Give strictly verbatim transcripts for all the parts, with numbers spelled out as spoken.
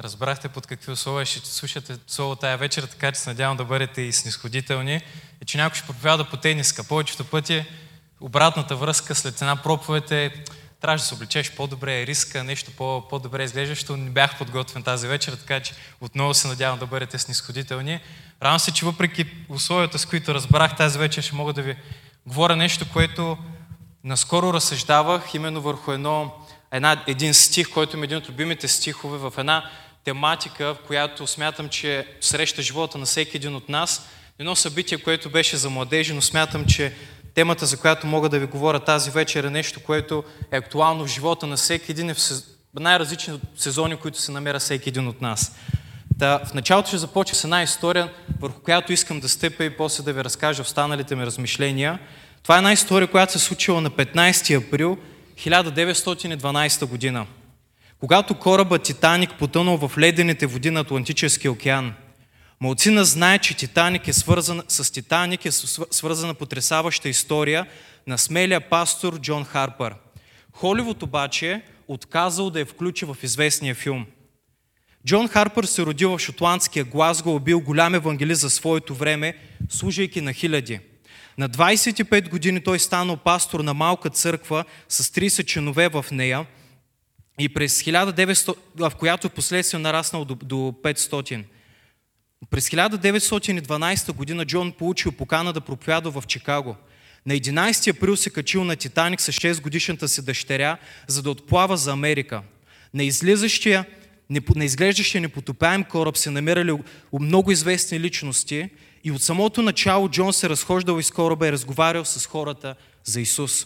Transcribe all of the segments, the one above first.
разбрахте под какви условия ще слушате слово тая вечер, така че се надявам да бъдете и снисходителни. И че някой ще проповяда по тениска. Повечето пъти обратната връзка след една проповед е трябва да се облечеш по-добре, риска, нещо по- по-добре изглеждащо. Не бях подготвен тази вечер, така че отново се надявам да бъдете снисходителни. Радвам се, че въпреки условията, с които разбрах тази вечер, ще мога да ви говоря нещо, което наскоро разсъждавах именно върху едно, една, един стих, който е един от любимите стихове в една тематика, в която смятам, че среща живота на всеки един от нас. Едно събитие, което беше за младежи, но смятам, че темата, за която мога да ви говоря тази вечер, е нещо, което е актуално в живота на всеки един, е в най-различни сезони, които се намира всеки един от нас. Да, в началото ще започна с една история, върху която искам да стъпя и после да ви разкажа останалите ми размишления. Това е една история, която се случила на петнайсети април хиляда деветстотин и дванайсета година, когато корабът Титаник потънал в ледените води на Атлантическия океан. Малцина знае, че Титаник е свързан, с Титаник е свързана потресаваща история на смелия пастор Джон Харпър. Холивуд обаче отказал да я включи в известния филм. Джон Харпър се родил в шотландския Глазго, бил голям евангелист за своето време, служейки на хиляди. На двайсет и пет години той станал пастор на малка църква с трийсет членове в нея, и през хиляда деветстотин, в която впоследствие нараснал до, до петстотин. През хиляда деветстотин и дванайсета година Джон получил покана да проповядва в Чикаго. На единайсети април се качил на Титаник с шестгодишната си дъщеря, за да отплава за Америка. На излизащия, на изглеждащия непотопяем кораб се намирали много известни личности и от самото начало Джон се разхождал из кораба и разговарял с хората за Исус.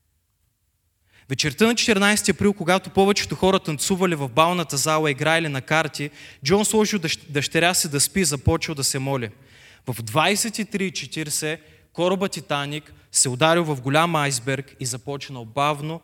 Вечерта на четиринайсети април, когато повечето хора танцували в балната зала и играели на карти, Джон сложил дъщеря си да спи и започал да се моли. В двайсет и три и четирийсет корабът Титаник се ударил в голям айсберг и започнал бавно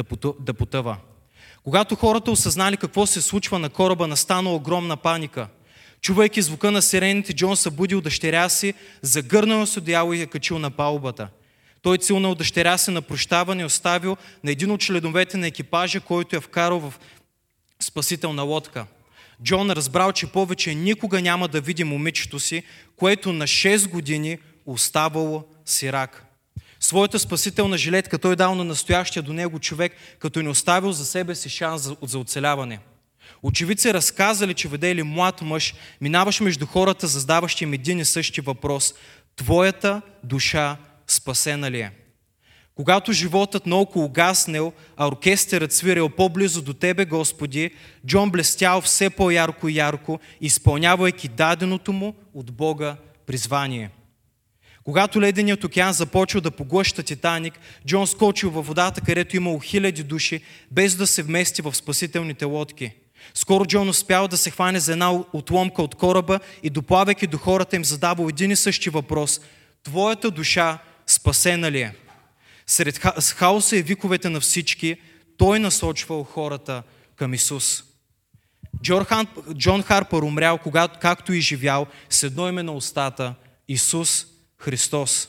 да потъва. Когато хората осъзнали какво се случва на кораба, настана огромна паника. Чувайки звука на сирените, Джон събудил дъщеря си, загърнал с одеяло и я качил на палубата. Той целнал дъщеря си на прощаване и оставил на един от членовете на екипажа, който я вкарал в спасителна лодка. Джон разбрал, че повече никога няма да види момичето си, което на шест години оставало сирак. Своята спасителна жилетка той дал на настоящия до него човек, като не оставил за себе си шанс за, за оцеляване. Очевидци разказали, че видели млад мъж, минаваш между хората, задаващи им един и същи въпрос: твоята душа спасена ли е? Когато животът наоколо гаснел, а оркестърът свирил по-близо до Тебе, Господи, Джон блестял все по-ярко и ярко, изпълнявайки даденото му от Бога призвание. Когато леденият океан започва да поглъща Титаник, Джон скочил във водата, където имало хиляди души, без да се вмести в спасителните лодки. Скоро Джон успял да се хване за една отломка от кораба и доплавайки до хората им задавал един и същи въпрос: твоята душа спасена ли е? Сред ха- хаоса и виковете на всички, той насочвал хората към Исус. Джон, Хан, Джон Харпър умрял, когато, както и живял, с едно име на устата: Исус Христос.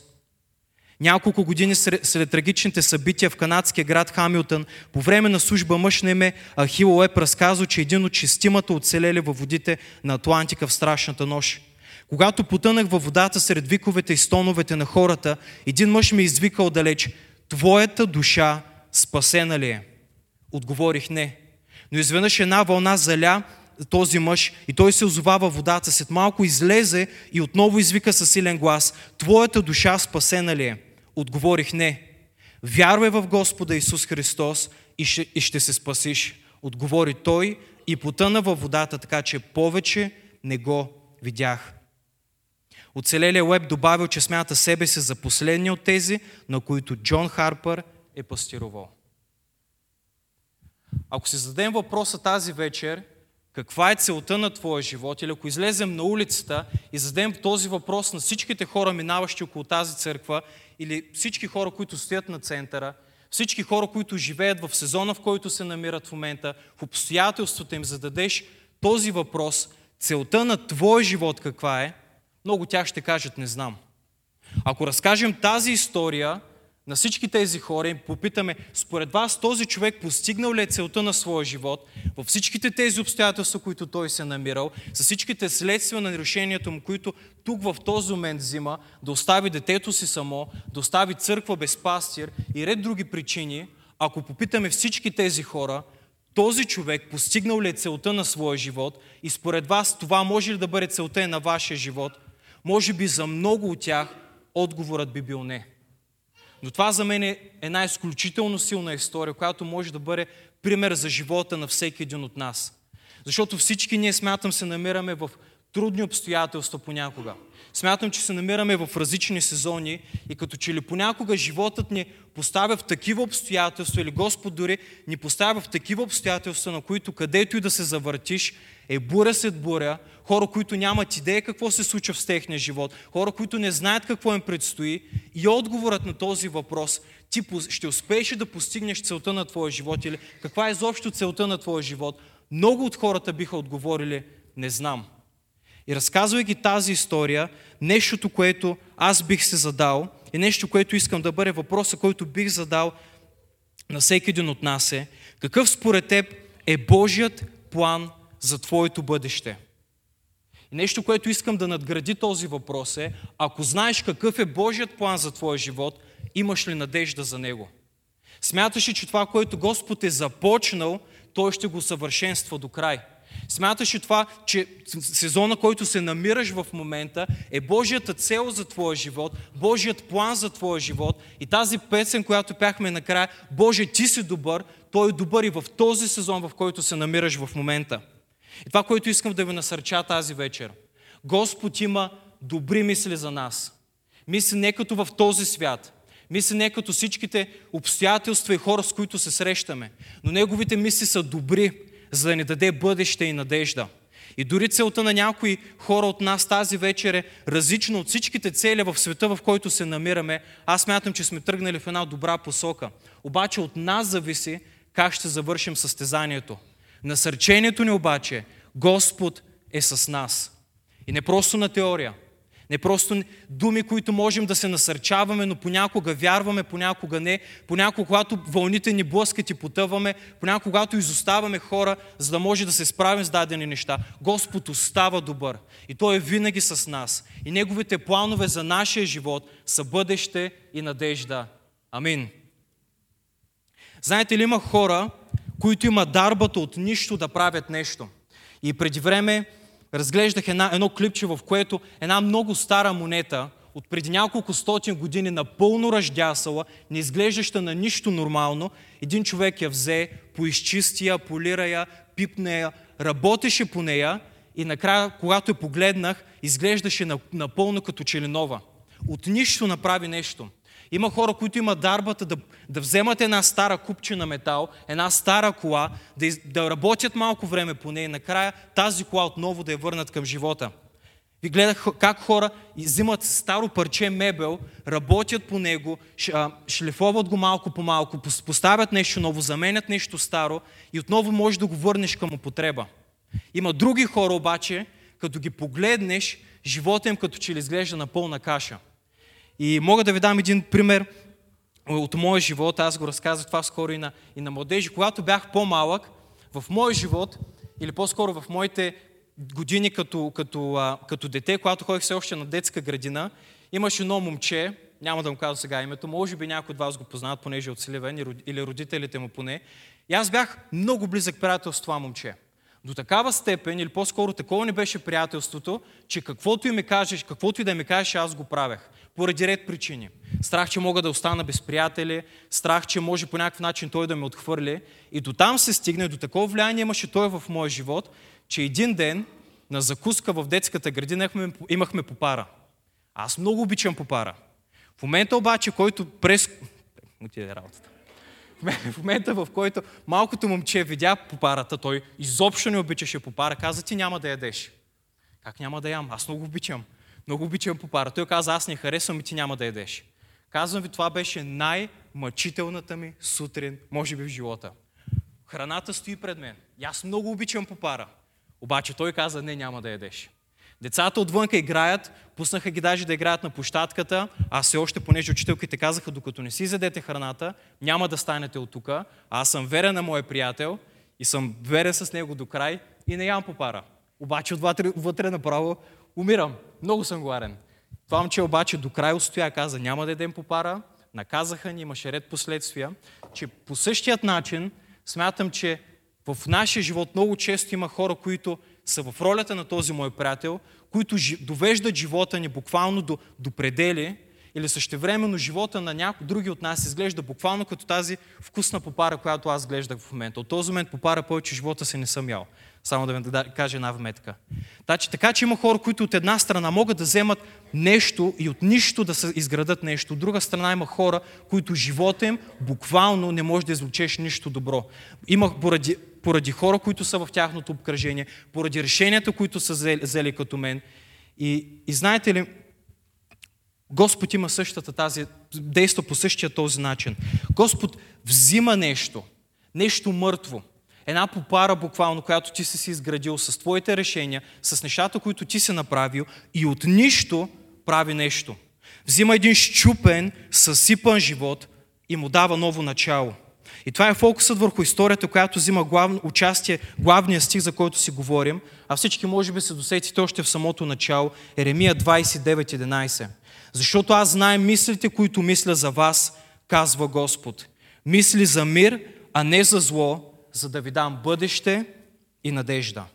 Няколко години след, след трагичните събития в канадския град Хамилтън, по време на служба мъж на име Ахил Уеб разказал, че един от шестимата оцелели във водите на Атлантика в страшната нощ. Когато потънах във водата сред виковете и стоновете на хората, един мъж ми извикал далеч: твоята душа спасена ли е? Отговорих: не. Но изведнъж една вълна заля този мъж и той се озова във водата. След малко излезе и отново извика със силен глас: твоята душа спасена ли е? Отговорих: не. Вярвай в Господа Исус Христос и ще, и ще се спасиш. Отговори той и потъна във водата, така че повече не го видях. Оцелелия Уеб добавил, че смята себе си за последния от тези, на които Джон Харпър е пастирувал. Ако си зададем въпроса тази вечер: каква е целта на твоя живот, или ако излезем на улицата и зададем този въпрос на всичките хора, минаващи около тази църква, или всички хора, които стоят на центъра, всички хора, които живеят в сезона, в който се намират в момента, в обстоятелствата им зададеш този въпрос: целта на твоя живот каква е? Много тях ще кажат: не знам. Ако разкажем тази история на всички тези хора и попитаме, според вас този човек постигнал ли е целта на своя живот, във всичките тези обстоятелства, които той се намирал, с всичките следствия на нарушението му, които тук в този момент взима, да остави детето си само, да остави църква без пастир и ред други причини, ако попитаме всички тези хора, този човек постигнал ли е целта на своя живот и според вас това може ли да бъде целта и на вашия живот, може би за много от тях отговорът би бил не. Но това за мен е една изключително силна история, която може да бъде пример за живота на всеки един от нас. Защото всички ние, смятам, се намираме в трудни обстоятелства понякога. Смятам, че се намираме в различни сезони и като че ли понякога животът ни поставя в такива обстоятелства или Господ дори ни поставя в такива обстоятелства, на които където и да се завъртиш, е буря след буря, хора, които нямат идея какво се случва в техния живот, хора, които не знаят какво им предстои и отговорът на този въпрос, ти ще успееш да постигнеш целта на твоя живот или каква е изобщо целта на твоя живот, много от хората биха отговорили, не знам. И разказвайки тази история, нещото, което аз бих се задал и нещо, което искам да бъде въпроса, който бих задал на всеки един от нас е, какъв според теб е Божият план за твоето бъдеще? И нещо, което искам да надгради този въпрос е, ако знаеш какъв е Божият план за твоя живот, имаш ли надежда за него? Смяташ ли, че това, което Господ е започнал, Той ще го съвършенства до край? Смяташ ли това, че сезона, който се намираш в момента, е Божията цел за твоя живот, Божият план за твоя живот и тази песен, която пяхме накрая, Боже, ти си добър, Той е добър и в този сезон, в който се намираш в момента. И това, което искам да ви насърча тази вечер. Господ има добри мисли за нас. Мисли не като в този свят. Мисли не като всичките обстоятелства и хора, с които се срещаме. Но Неговите мисли са добри, за да ни даде бъдеще и надежда. И дори целта на някои хора от нас тази вечер е различна от всичките цели в света, в който се намираме. Аз смятам, че сме тръгнали в една добра посока. Обаче от нас зависи как ще завършим състезанието. Насърчението ни обаче, Господ е с нас. И не просто на теория, не просто думи, които можем да се насърчаваме, но понякога вярваме, понякога не, понякога когато вълните ни блъскат и потъваме, понякога когато изоставаме хора, за да може да се справим с дадени неща. Господ остава добър и Той е винаги с нас. И Неговите планове за нашия живот са бъдеще и надежда. Амин. Знаете ли, има хора, които имат дарбата от нищо да правят нещо. И преди време разглеждах една, едно клипче, в което една много стара монета от преди няколко стотин години, напълно ръждясала, не изглеждаща на нищо нормално, един човек я взе, поизчисти я, полира я, пипне я, работеше по нея и накрая, когато я погледнах, изглеждаше напълно като че ли нова. От нищо направи нещо. Има хора, които имат дарбата да, да вземат една стара купчина метал, една стара кола, да, из, да работят малко време по нея и накрая тази кола отново да я върнат към живота. Ви гледах как хора взимат старо парче мебел, работят по него, шлифоват го малко по малко, поставят нещо ново, заменят нещо старо и отново можеш да го върнеш към употреба. Има други хора обаче, като ги погледнеш, живота им като че ли изглежда на пълна каша. И мога да ви дам един пример от моя живот, аз го разказах това скоро и на, и на младежи. Когато бях по-малък, в моя живот, или по-скоро в моите години като, като, а, като дете, когато ходих все още на детска градина, имаше едно момче, няма да му казвам сега името, може би някой от вас го познават, понеже е от Сливен, или родителите му поне. И аз бях много близък приятел с това момче. До такава степен, или по-скоро такова не беше приятелството, че каквото и ми кажеш, каквото и да ми кажеш, аз го правех. Поради ред причини. Страх, че мога да остана без приятели, страх, че може по някакъв начин той да ме отхвърли. И до там се стигне, до такова влияние имаше той в моя живот, че един ден на закуска в детската градина имахме, имахме попара. Аз много обичам попара. В момента обаче, който през... Отиде работата. В момента, в който малкото момче видя попарата, той изобщо не обичаше попара, каза, ти няма да ядеш. Как няма да ям? Аз много обичам. Много обичам попара. Той каза, аз не харесвам и ти няма да ядеш. Казвам ви, това беше най-мъчителната ми сутрин, може би в живота. Храната стои пред мен. И аз много обичам попара. Обаче той каза, не, няма да ядеш. Децата отвънка играят, пуснаха ги даже да играят на площадката, а все още, понеже учителките казаха, докато не си изядете храната, няма да станете от тук. Аз съм верен на моя приятел и съм верен с него до край и не ям попара. Обаче отвътре, вътре направо умирам. Много съм гладен. Това момче обаче до край устоя, каза, няма да ядем попара, наказаха ни, имаше ред последствия, че по същият начин смятам, че в нашия живот много често има хора, които са в ролята на този мой приятел, които довеждат живота ни буквално до, до предели, или същевременно живота на някои други от нас изглежда буквално като тази вкусна попара, която аз глеждах в момента. От този момент попара повече живота си не съм ял. Само да ви да кажа една вметка. Така, така че има хора, които от една страна могат да вземат нещо и от нищо да се изградат нещо. От друга страна има хора, които живота им буквално не може да извлечеш нищо добро. Има поради, поради хора, които са в тяхното обкръжение, поради решенията, които са взели, взели като мен. И, и знаете ли, Господ има същата тази, действа по същия този начин. Господ взима нещо, нещо мъртво, една попара буквално, която ти си си изградил с твоите решения, с нещата, които ти си направил и от нищо прави нещо. Взима един счупен, съсипан живот и му дава ново начало. И това е фокусът върху историята, която взима главно, участие, главния стих, за който си говорим, а всички може би се досетите още в самото начало, Еремия двадесет и девет единадесет. Защото аз знаем мислите, които мисля за вас, казва Господ. Мисли за мир, а не за зло, за да ви дам бъдеще и надежда.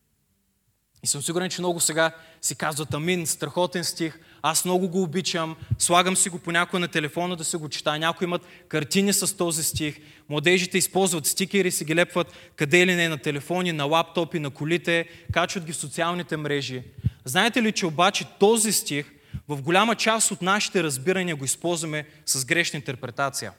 И съм сигурен, че много сега си казват, амин, страхотен стих, аз много го обичам, слагам си го понякога на телефона да се го чета, някои имат картини с този стих, младежите използват стикери, си ги лепват къде ли не на телефони, на лаптопи, на колите, качват ги в социалните мрежи. Знаете ли, че обаче този стих в голяма част от нашите разбирания го използваме с грешна интерпретация?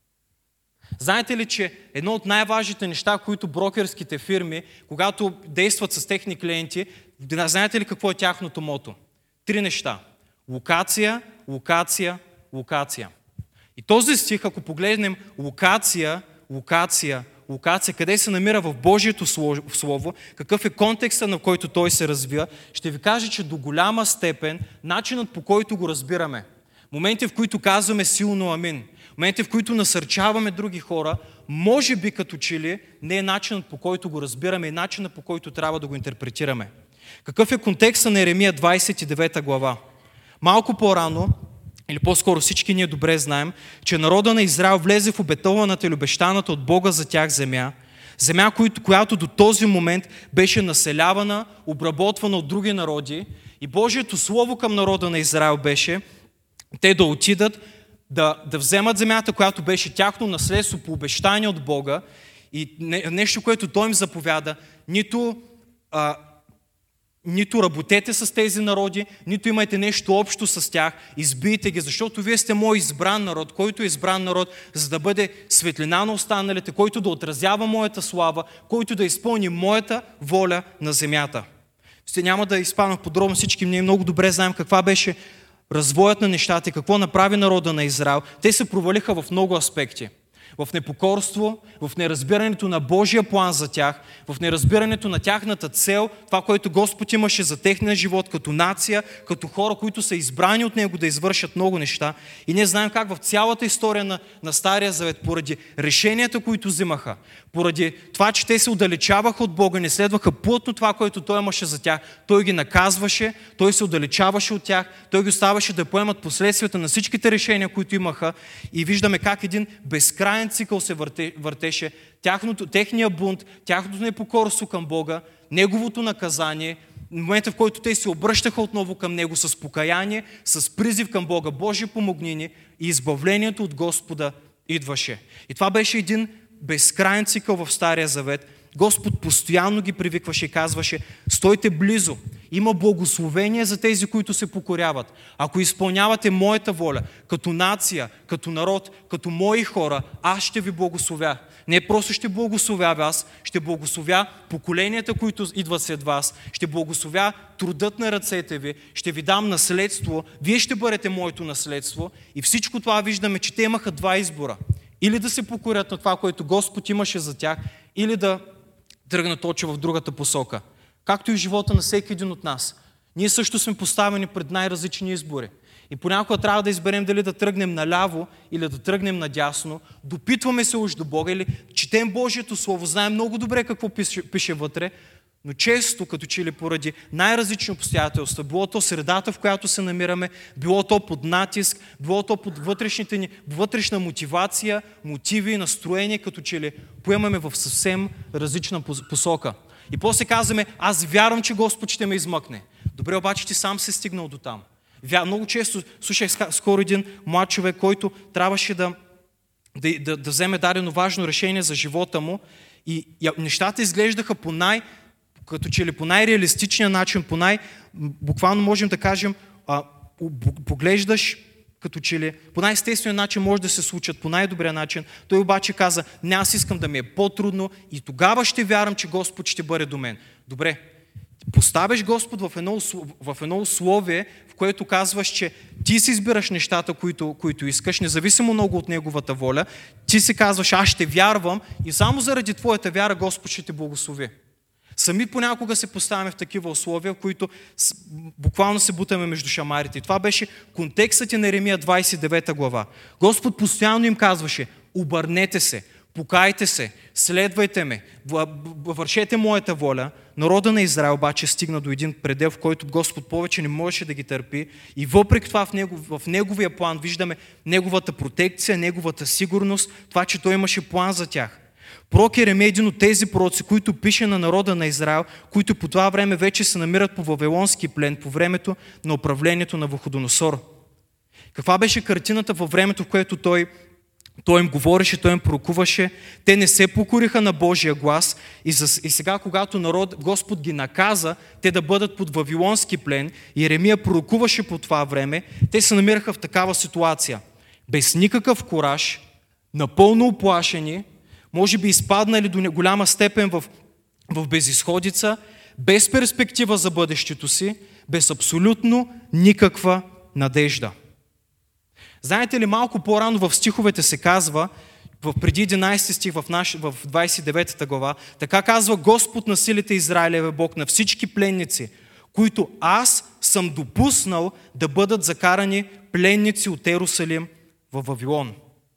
Знаете ли, че едно от най-важните неща, които брокерските фирми, когато действат с техни клиенти, знаете ли какво е тяхното мото? Три неща. Локация, локация, локация. И този стих, ако погледнем локация, локация, локация, къде се намира в Божието Слово, какъв е контекста, на който той се развива, ще ви кажа, че до голяма степен начинът, по който го разбираме, моменти, в които казваме силно амин, моменти, в които насърчаваме други хора, може би като че ли не е начинът, по който го разбираме и начинът, по който трябва да го интерпретираме. Какъв е контекстът на Еремия двадесет и девета глава? Малко по-рано, или по-скоро всички ние добре знаем, че народа на Израел влезе в обетованата или обещаната от Бога за тях земя, земя, която до този момент беше населявана, обработвана от други народи, и Божието Слово към народа на Израел беше те да отидат, да, да вземат земята, която беше тяхно наследство по обещание от Бога, и не, нещо, което Той им заповяда, нито, а, нито работете с тези народи, нито имайте нещо общо с тях, избийте ги, защото вие сте мой избран народ, който е избран народ, за да бъде светлина на останалите, който да отразява моята слава, който да изпълни моята воля на земята. Сте няма да изпадам в подробно, всички ние много добре знаем каква беше развоят на нещата и какво направи народа на Израел. Те се провалиха в много аспекти. В непокорство, в неразбирането на Божия план за тях, в неразбирането на тяхната цел, това, което Господ имаше за техния живот като нация, като хора, които са избрани от Него да извършат много неща. И ние знаем как в цялата история на, на Стария Завет, поради решенията, които взимаха, поради това, че те се отдалечаваха от Бога, не следваха плътно това, което Той имаше за тях, Той ги наказваше, Той се отдалечаваше от тях, Той ги оставаше да поемат последствията на всичките решения, които имаха, и виждаме как един безкрайен цикъл се върте, въртеше, тяхното, техния бунт, тяхното непокорство към Бога, Неговото наказание, в момента, в който те се обръщаха отново към Него с покаяние, с призив към Бога, Боже, помогни ни, и избавлението от Господа идваше. И това беше един безкрайен цикъл в Стария Завет. Господ постоянно ги привикваше и казваше: стойте близо, има благословение за тези, които се покоряват. Ако изпълнявате моята воля, като нация, като народ, като мои хора, аз ще ви благословя. Не просто ще благословя вас, ще благословя поколенията, които идват след вас, ще благословя трудът на ръцете ви, ще ви дам наследство, вие ще бъдете моето наследство. И всичко това виждаме, че те имаха два избора. Или да се покорят на това, което Господ имаше за тях, или да тръгнат очи в другата посока. Както и в живота на всеки един от нас. Ние също сме поставени пред най-различни избори. И понякога трябва да изберем дали да тръгнем наляво или да тръгнем надясно. Допитваме се уж до Бога или четем Божието Слово, знаем много добре какво пише, пише вътре, но често, като че ли поради най-различни обстоятелства, било то средата, в която се намираме, било то под натиск, било то под вътрешните ни, вътрешна мотивация, мотиви, настроение, като че ли поемаме в съвсем различна посока. И после казваме, аз вярвам, че Господ ще ме измъкне. Добре, обаче ти сам си стигнал до там. Много често слушах скоро един млад човек, който трябваше да, да, да, да вземе дадено важно решение за живота му и, и нещата изглеждаха по най- като че ли по най-реалистичния начин, по най- буквално можем да кажем, а, поглеждаш като че ли по най-естествения начин може да се случат, по най-добрия начин. Той обаче каза, не, аз искам да ми е по-трудно и тогава ще вярвам, че Господ ще бъде до мен. Добре, поставяш Господ в едно, в едно условие, в което казваш, че ти си избираш нещата, които, които искаш, независимо много от Неговата воля, ти си казваш, аз ще вярвам и само заради твоята вяра Господ ще те благослови. Сами понякога се поставяме в такива условия, в които буквално се бутаме между шамарите. И това беше контекстът на Еремия двадесет и девета глава. Господ постоянно им казваше, обърнете се, покайте се, следвайте ме, вършете моята воля. Народа на Израел обаче стигна до един предел, в който Господ повече не можеше да ги търпи и въпреки това в, негов, в неговия план виждаме неговата протекция, неговата сигурност, това, че той имаше план за тях. Пророк Еремия е един от тези пророци, които пише на народа на Израел, които по това време вече се намират по вавилонски плен, по времето на управлението на Навуходоносор. Каква беше картината във времето, в което той, той им говореше, той им пророкуваше? Те не се покориха на Божия глас и, за, и сега, когато народ, Господ ги наказа, те да бъдат под вавилонски плен, и Еремия пророкуваше по това време, те се намираха в такава ситуация. Без никакъв кураж, напълно уплашени, може би изпаднали до голяма степен в, в безизходица, без перспектива за бъдещето си, без абсолютно никаква надежда. Знаете ли, малко по-рано в стиховете се казва, в преди единадесети стих в, наш, в двадесет и девета глава, така казва Господ на силите Израилеве Бог на всички пленници, които аз съм допуснал да бъдат закарани пленници от Ерусалим в Вавилон.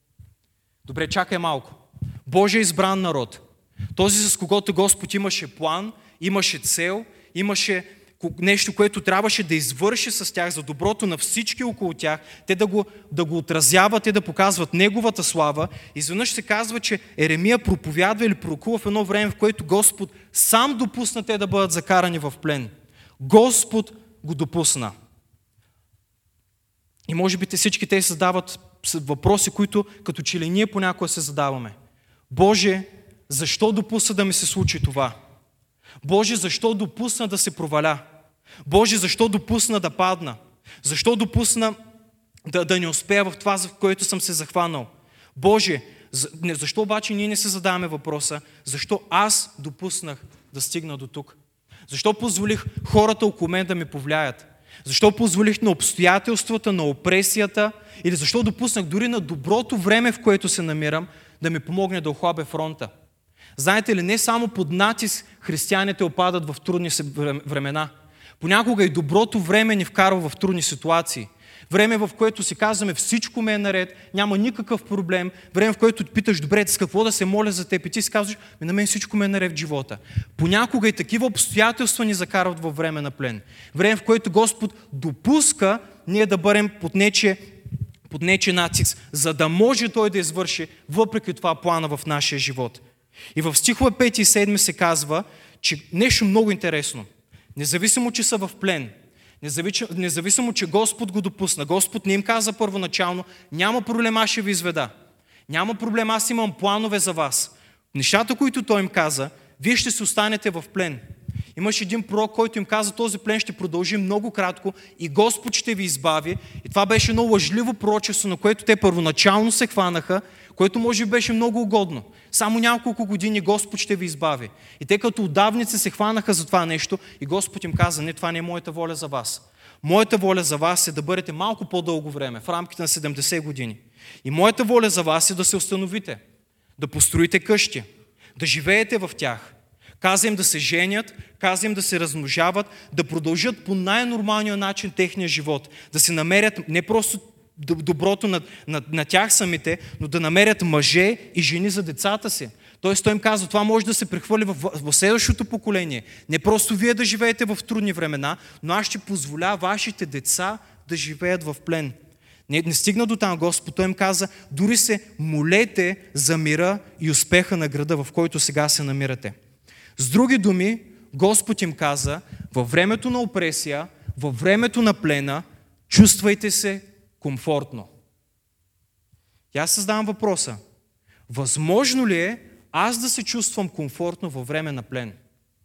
Добре, чакай малко. Божия избран народ, този с когото Господ имаше план, имаше цел, имаше нещо, което трябваше да извърши с тях за доброто на всички около тях, те да го, да го отразяват, те да показват Неговата слава. Изведнъж се казва, че Еремия проповядва или пророкува в едно време, в което Господ сам допусна те да бъдат закарани в плен. Господ го допусна. И може би те всички те задават въпроси, които като че ли ние понякога се задаваме. Боже, защо допусна да ми се случи това? Боже, защо допусна да се проваля? Боже, защо допусна да падна? Защо допусна да, да не успея в това, за което съм се захванал? Боже, защо обаче ние не се задаваме въпроса, защо аз допуснах да стигна до тук? Защо позволих хората около мен да ме повлияят? Защо позволих на обстоятелствата, на опресията или защо допуснах дори на доброто време, в което се намирам, да ми помогне да охлабя фронта? Знаете ли, не само под натиск християните опадат в трудни времена. Понякога и доброто време ни вкарва в трудни ситуации. Време, в което си казваме всичко ме е наред, няма никакъв проблем. Време, в което питаш, добре, с какво да се моля за теб, и ти си казваш, на мен всичко ме е наред в живота. Понякога и такива обстоятелства ни закарват във време на плен. Време, в което Господ допуска ние да бъдем под нечие, под нечие натиск, за да може Той да извърши въпреки това плана в нашия живот. И в стихове пети и седми се казва, че нещо много интересно. Независимо, че са в плен, независимо, че Господ го допусна, Господ не им каза първоначално, няма проблем, аз ще ви изведа. Няма проблем, аз имам планове за вас. Нещата, които Той им каза, вие ще се останете в плен. Имаше един пророк, който им каза, този плен ще продължи много кратко и Господ ще ви избави. И това беше едно лъжливо пророчество, на което те първоначално се хванаха, което може би беше много угодно. Само няколко години Господ ще ви избави. И те като отдавници се хванаха за това нещо и Господ им каза, не, това не е моята воля за вас. Моята воля за вас е да бъдете малко по-дълго време, в рамките на седемдесет години. И моята воля за вас е да се установите, да построите къщи, да живеете в тях, Каза им да се женят, каза им да се размножават, да продължат по най-нормалния начин техния живот, да се намерят не просто доброто на, на, на тях самите, но да намерят мъже и жени за децата си. Тоест той им казва, това може да се прехвърли в, в следващото поколение. Не просто вие да живеете в трудни времена, но аз ще позволя вашите деца да живеят в плен. Не, не стигна до там Господ, той им каза, дори се молете за мира и успеха на града, в който сега се намирате. С други думи, Господ им каза, във времето на опресия, във времето на плена, чувствайте се комфортно. И аз създавам въпроса, възможно ли е аз да се чувствам комфортно във време на плен?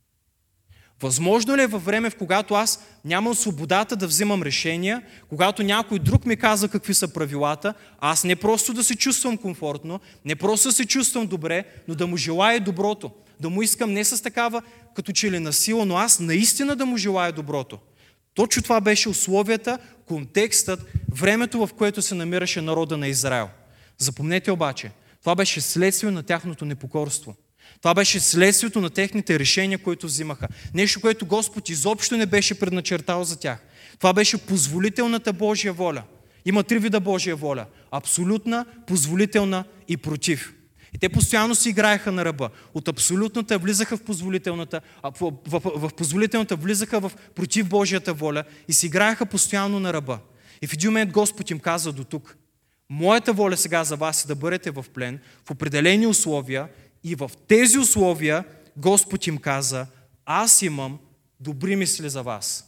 Възможно ли е във време, в когато аз нямам свободата да взимам решения, когато някой друг ми казва какви са правилата, аз не просто да се чувствам комфортно, не просто да се чувствам добре, но да му желая доброто, да му искам не с такава като че ли насила, но аз наистина да му желая доброто. Точно това беше условията, контекстът, времето, в което се намираше народа на Израел. Запомнете обаче, това беше следствие на тяхното непокорство. Това беше следствието на техните решения, които взимаха. Нещо, което Господ изобщо не беше предначертал за тях. Това беше позволителната Божия воля. Има три вида Божия воля. Абсолютна, позволителна и против. И те постоянно си играеха на ръба. От абсолютната влизаха в позволителната, а в, в, в, в позволителната влизаха в против Божията воля и си играеха постоянно на ръба. И в един момент Господ им каза до тук. Моята воля сега за вас е да бъдете в плен, в определени условия и в тези условия Господ им каза, аз имам добри мисли за вас.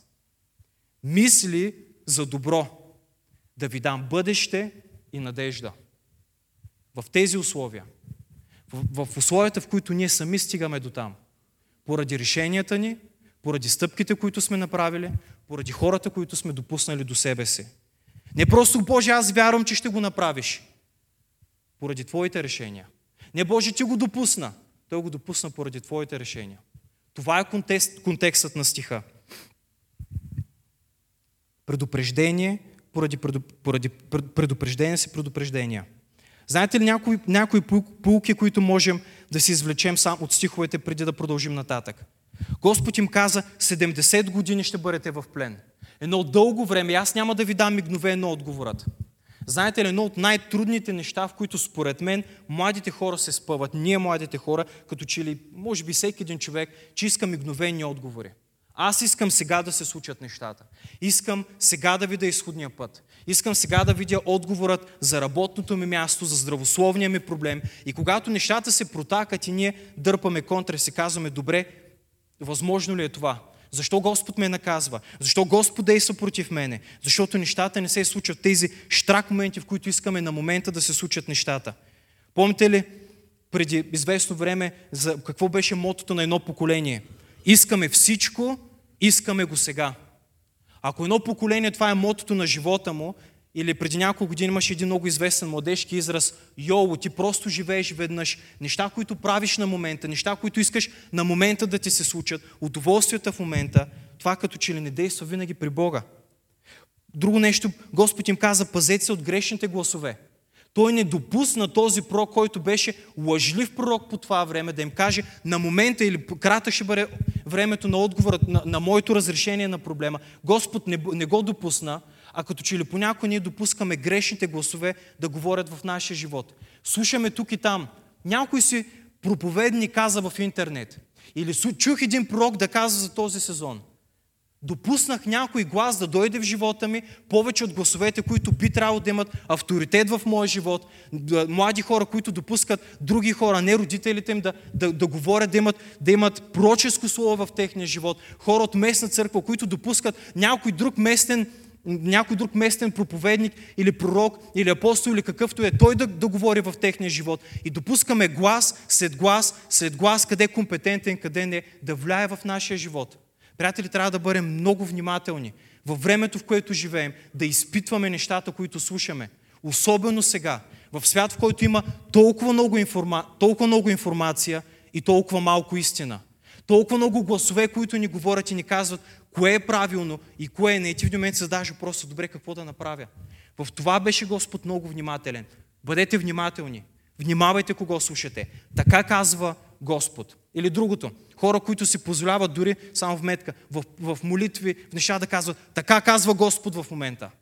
Мисли за добро, да ви дам бъдеще и надежда. В тези условия, в, в условията, в които ние сами стигаме до там, поради решенията ни, поради стъпките, които сме направили, поради хората, които сме допуснали до себе си. Не просто, Боже, аз вярвам, че ще го направиш. Поради Твоите решения. Не, Боже, Ти го допусна. Той го допусна поради Твоите решения. Това е контекст, контекстът на стиха. Предупреждение поради, поради предупреждение си предупреждения. Знаете ли някои, някои поуки, които можем да си извлечем сам от стиховете преди да продължим нататък? Господ им каза, седемдесет години ще бъдете в плен. Едно дълго време, аз няма да ви дам мигновено отговорът. Знаете ли, едно от най-трудните неща, в които според мен младите хора се спъват, ние младите хора, като че ли, може би всеки един човек, че иска мигновени отговори. Аз искам сега да се случат нещата. Искам сега да видя изходния път. Искам сега да видя отговорът за работното ми място, за здравословния ми проблем. И когато нещата се протакат и ние дърпаме контра и си казваме, добре, възможно ли е това? Защо Господ ме наказва? Защо Господ действа против мене? Защото нещата не се случват в тези щрак моменти, в които искаме на момента да се случат нещата. Помните ли преди известно време за какво беше мотото на едно поколение? Искаме всичко, искаме го сега. Ако едно поколение, това е мотото на живота му, или преди няколко години имаше един много известен младежки израз, йоло, ти просто живееш веднъж. Неща, които правиш на момента, неща, които искаш на момента да ти се случат, удоволствията в момента, това като че ли не действа винаги при Бога. Друго нещо, Господ им каза, пазете се от грешните гласове. Той не допусна този пророк, който беше лъжлив пророк по това време, да им каже на момента или кратък ще бъде времето на отговора на, на моето разрешение на проблема. Господ не, не го допусна, а като че ли понякога ние допускаме грешните гласове да говорят в нашия живот. Слушаме тук и там. Някой си проповедник каза в интернет. Или чух един пророк да казва за този сезон. Допуснах някой глас да дойде в живота ми, повече от гласовете, които би трябвало да имат авторитет в моя живот. Млади хора, които допускат други хора, не родителите им, да, да, да говорят, да имат, да имат пророческо слово в техния живот. Хора от местна църква, които допускат някой друг местен, някой друг местен проповедник или пророк, или апостол, или какъвто е, той да, да говори в техния живот. И допускаме глас след глас, след глас, къде е компетентен, къде не, да влияе в нашия живот. Приятели, трябва да бъдем много внимателни във времето, в което живеем, да изпитваме нещата, които слушаме. Особено сега, в свят, в който има толкова много, информа... толкова много информация и толкова малко истина. Толкова много гласове, които ни говорят и ни казват кое е правилно и кое е не. И ти в момент се задаваш просто добре какво да направя. В това беше Господ много внимателен. Бъдете внимателни. Внимавайте кого слушате. Така казва Господ. Или другото. Хора, които си позволяват дори само в метка, в, в молитви, в неща да казват, така казва Господ в момента.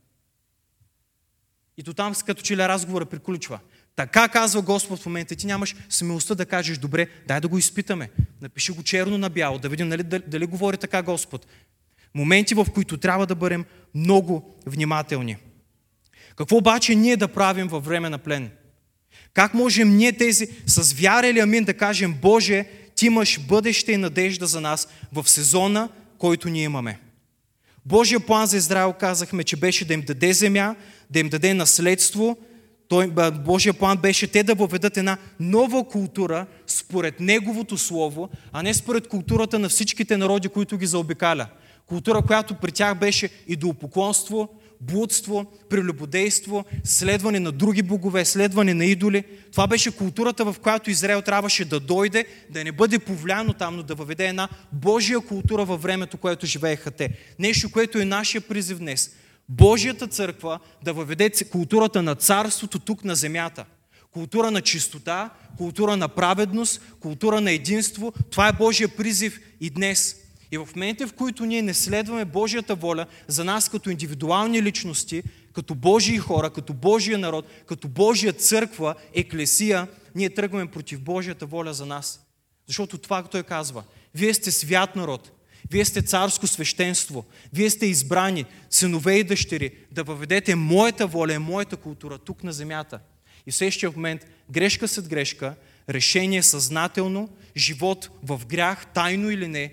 И то там като че ли разговора приключва. Така казва Господ в момента. Ти нямаш смелостта да кажеш, добре, дай да го изпитаме. Напиши го черно на бяло, да видим нали, дали, дали говори така Господ. Моменти, в които трябва да бъдем много внимателни. Какво обаче ние да правим във време на плен? Как можем ние тези с вяра или амин да кажем, Боже, Ти имаш бъдеще и надежда за нас в сезона, който ние имаме? Божия план за Израел казахме, че беше да им даде земя, да им даде наследство. Той, Божия план беше те да въведат една нова култура според Неговото Слово, а не според културата на всичките народи, които ги заобикаля. Култура, която при тях беше идолопоклонство, блудство, прелюбодейство, следване на други богове, следване на идоли. Това беше културата, в която Израел трябваше да дойде, да не бъде повлияно там, но да въведе една Божия култура във времето, което живееха те. Нещо, което е нашия призив днес. Божията църква да въведе културата на царството тук на земята. Култура на чистота, култура на праведност, култура на единство. Това е Божия призив и днес. И в момента, в които ние не следваме Божията воля за нас като индивидуални личности, като Божии хора, като Божия народ, като Божия църква, еклесия, ние тръгваме против Божията воля за нас. Защото това Той казва, вие сте свят народ, вие сте царско свещенство, вие сте избрани, синове и дъщери, да въведете моята воля и моята култура тук на земята. И в същия момент, грешка след грешка, решение съзнателно, живот в грях, тайно или не,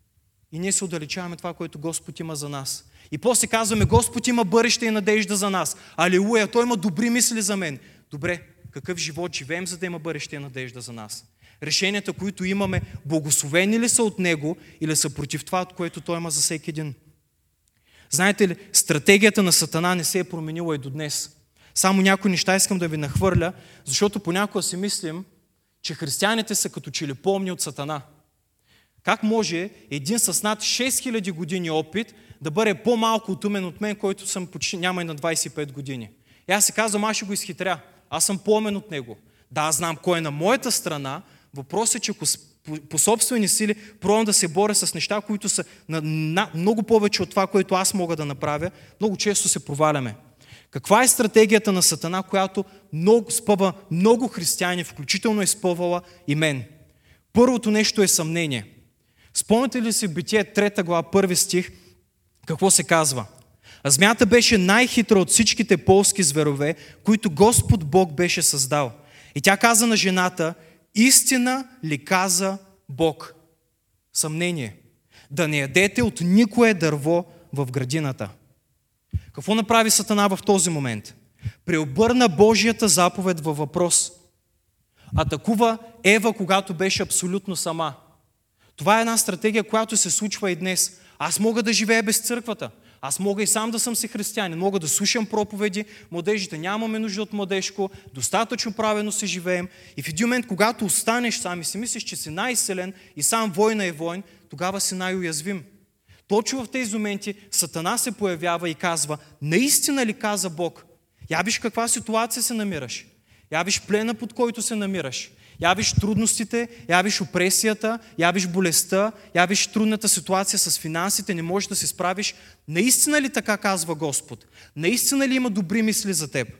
и ние се отдалечаваме това, което Господ има за нас. И после казваме, Господ има бъдеще и надежда за нас. Алилуя, Той има добри мисли за мен. Добре, какъв живот живеем, за да има бъдеще и надежда за нас? Решенията, които имаме, благословени ли са от Него или са против това, от което Той има за всеки един? Знаете ли, стратегията на Сатана не се е променила и до днес. Само някои неща искам да ви нахвърля, защото понякога си мислим, че християните са като че ли помни от Сатана. Как може един с над шест хиляди години опит да бъде по-малко от умен от мен, който съм почти няма и на двайсет и пет години? И аз си казвам, аз ще го изхитря. Аз съм по-умен от него. Да, аз знам кой е на моята страна. Въпросът е, че ако по, по собствени сили пробвам да се боря с неща, които са на, на, много повече от това, което аз мога да направя, много често се проваляме. Каква е стратегията на Сатана, която много, спъва много християни, включително е спъвала и мен? Първото нещо е съмнение. Спомняте ли си в Битие трета глава, първи стих, какво се казва? А змията беше най-хитра от всичките полски зверове, които Господ Бог беше създал. И тя каза на жената, истина ли каза Бог? Съмнение. Да не ядете от никое дърво в градината. Какво направи Сатана в този момент? Преобърна Божията заповед във въпрос. Атакува Ева, когато беше абсолютно сама. Това е една стратегия, която се случва и днес. Аз мога да живея без църквата. Аз мога и сам да съм си християнин. Мога да слушам проповеди. Младежите нямаме нужда от младежко. Достатъчно правилно се живеем. И в един момент, когато останеш сам и си мислиш, че си най-силен и сам война е войн, тогава си най-уязвим. Точно в тези моменти Сатана се появява и казва, наистина ли каза Бог? Я виж каква ситуация се намираш. Я виж плена, под който се намираш. Я виж трудностите, я виж опресията, я виж болестта, я виж трудната ситуация с финансите, не можеш да се справиш. Наистина ли така казва Господ? Наистина ли има добри мисли за теб?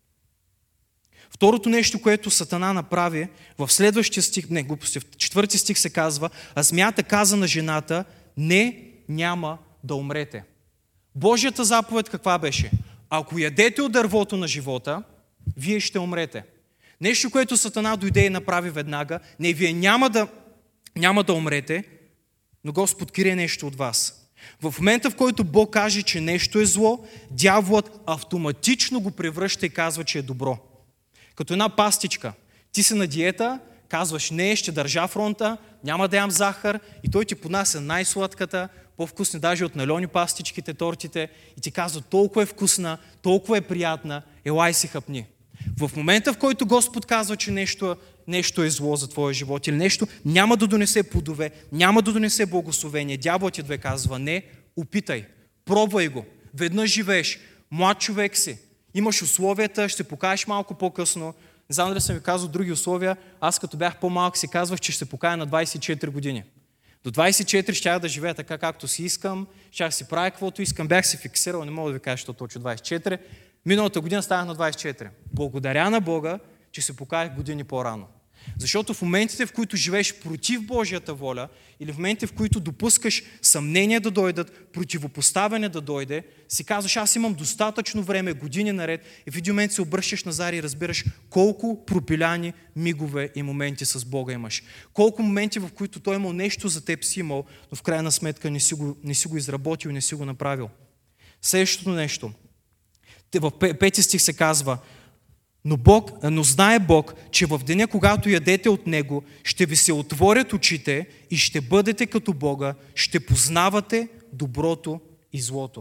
Второто нещо, което Сатана направи, в следващия стих, не, глупости, в четвърти стих се казва, а змията каза на жената, не, няма да умрете. Божията заповед каква беше? Ако ядете от дървото на живота, вие ще умрете. Нещо, което Сатана дойде и направи веднага. Не, вие няма да, няма да умрете, но Господ крие нещо от вас. В момента, в който Бог каже, че нещо е зло, дяволът автоматично го превръща и казва, че е добро. Като една пастичка. Ти си на диета, казваш не, ще държа фронта, няма да ям захар и той ти поднася най-сладката, по-вкусни даже от налёни пастичките, тортите и ти казва толкова е вкусна, толкова е приятна, елай си хапни. В момента, в който Господ казва, че нещо, нещо е зло за твоя живот или нещо няма да донесе плодове, няма да донесе благословение, дяволът ти две казва не, опитай, пробвай го, веднъж живееш, млад човек си, имаш условията, ще покажеш малко по-късно, Не знам дали съм ви казал други условия. Аз като бях по-малък си казвах, че ще се покая на двайсет и четири години. До двайсет и четири щях да живея така, както си искам, щях си правя каквото искам, бях се фиксирал, не мога да ви кажа, що точно двайсет и четири. Миналата година станах на двайсет и четири. Благодаря на Бога, че се покаях години по-рано. Защото в моментите, в които живееш против Божията воля или в моментите, в които допускаш съмнения да дойдат, противопоставяне да дойде, си казваш, аз имам достатъчно време, години наред и в един момент се обръщаш назад и разбираш колко пропиляни мигове и моменти с Бога имаш. Колко моменти, в които Той имал нещо за теб си имал, но в крайна сметка не си го, не си го изработил и не си го направил. Следващото нещо. В пети стих се казва, Но, Бог, но знае Бог, че в деня, когато ядете от Него, ще ви се отворят очите и ще бъдете като Бога, ще познавате доброто и злото.